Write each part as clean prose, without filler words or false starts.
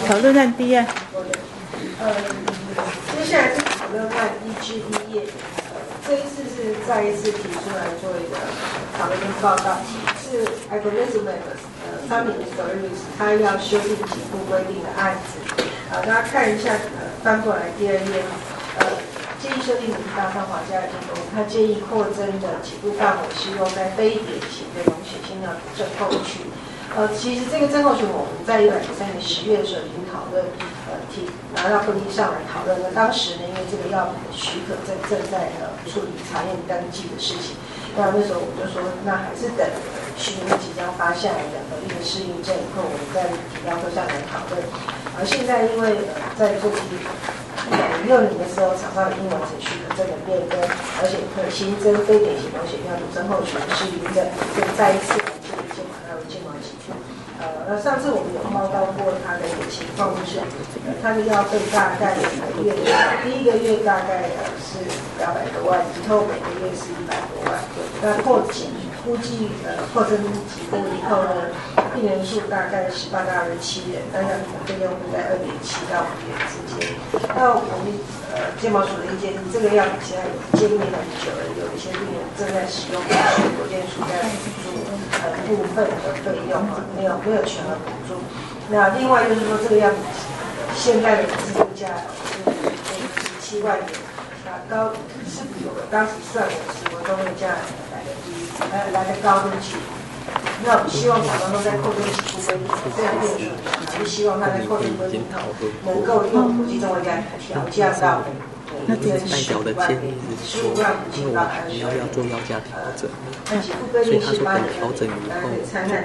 讨论案第一案。 接下来是讨论案1至1页。这一次是再一次提出来做一个讨论跟报告，是 Agronesimax 商品的 Service 他要修订起步规定的案子。大家看一下，翻过来第2页。建议修订的是大汉华家的进攻，他建议扩增的起步范围是用在非典型的溶血性尿症候群。其实这个症候群我们在103年10月的时候已经讨论，拿到会议上来讨论了。当时呢，因为这个药品的许可正在处理查验登记的事情，那时候我就说，那还是等徐明即将发下来的合并的适应症以后，我们再提到会上来讨论。而现在因为在做106年的时候，厂商已经完成许可证的变更，而且可新增非典型溶血尿毒症候群的适应症，就再一次来建立健保纳入健保给付。那上次我们有报告过它的一个情况，就是它的药费大概第一个月大概是200多万，以后每个月是100多万。那估计扩增起步以后呢，病人数大概18到27人，但是费用会在2.7到5元之间。那我们健保署的意见是，这个药品现在有建立很久了，有一些病人正在使用，所以国健署在补助部分的费用没有全额补助。那另外就是说，这个药品现在的自助价是17万元，高是比我当时算的是我中位价来得高进去。那我们希望厂商都在扩增起步规定，这样变数，还是希望它在扩增规定能够用国际中位价调降到那这次代表的建议是说，因为我们还要做药价调整，所以他说等调整以后再来。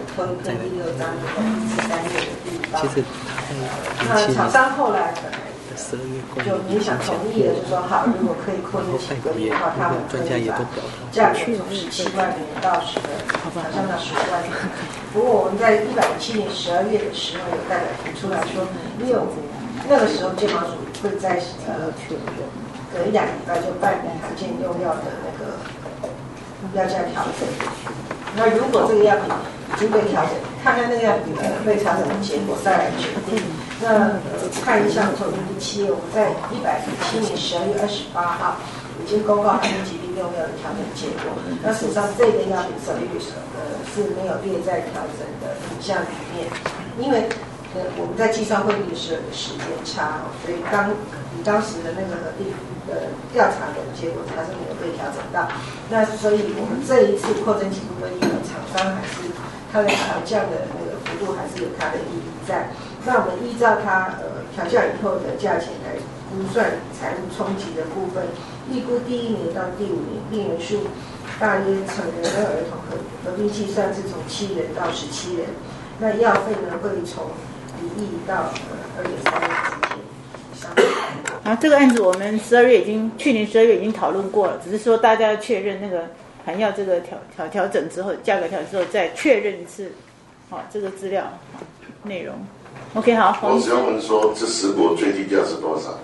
其实那厂商后来 12月就勉强同意了，就说好，如果可以扩增起步的话，他们可以把价格从17万元到好像到15万元。不过我们在107年12月的时候，有代表提出来说，因为我们那个时候健保署会在隔1-2礼拜就办理罕见用药的那个药价调整。那如果这个药品已经被调整，看看那个药品被调整的结果再来决定。那看一下从第7页，我们在107年12月28号已经公告罕见疾病用药的调整结果。那事实上这个药品是没有列在调整的品项里面，因为我们在计算汇率的时候有时间差，所以当时的那个核定调查的结果它是没有被调整到。那所以我们这一次扩增起步规定的厂商还是它的调降的那个幅度还是有它的意义在。那我们依照它调降以后的价钱来估算财务冲击的部分，预估第1年到第5年病人数大约成人跟儿童合并计算是从7人到17人，那药费呢会从1亿到2.3亿之间。 好，这个案子我们去年12月已经讨论过了，只是说大家确认那个含药这个调整之后，价格调整之后再确认一次，好，这个资料内容。OK， 好。 我只要问说，这10国最低价是多少？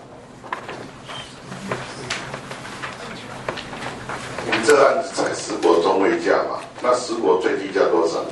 我们这个案子才10国中位价嘛，那10国最低价多少？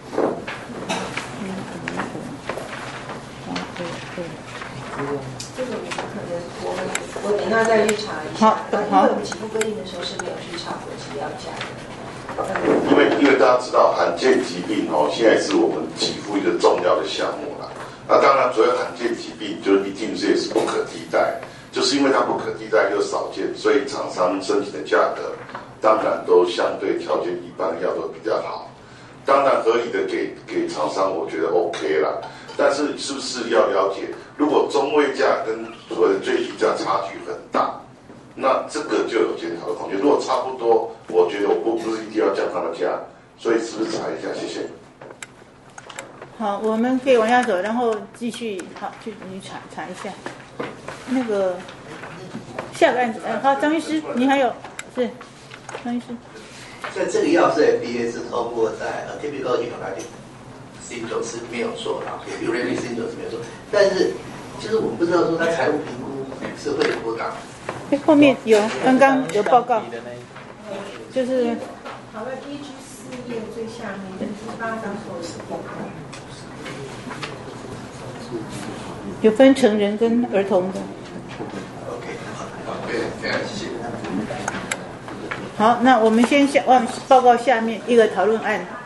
这个我等一下再去查一下。因为我们起步规定的时候是没有去查国际药价的。 因为大家知道罕见疾病现在是我们给付一个重要的项目啦。那当然，所有罕见疾病就一定是也是不可替代，就是因为它不可替代又少见，所以厂商申请的价格当然都相对条件一般药都比较好。当然合理的给厂商，我觉得 OK 啦。但是是不是要了解，如果中位价跟所谓的最低价差距很大，那这个就有检讨的空间。如果差不多，我觉得我不是一定要降它的价，所以是不是查一下？谢谢。 好，我们可以往下走，然后继续。好，你查一下那个下个案子。好，张医师，你还有是张医师。 所以这个药是 FDA 是通过在typical idiopathic syndrome 是没有错的 ，uremic syndrome 是没有错，但是就是我们不知道说它财务评估是会有多大。 后面有刚刚有报告，就是好了，EG4页最下面第8张所有的报告。 有分成人跟儿童的。 OK， 好，非常谢谢。 好，那我们先报告下面一个讨论案。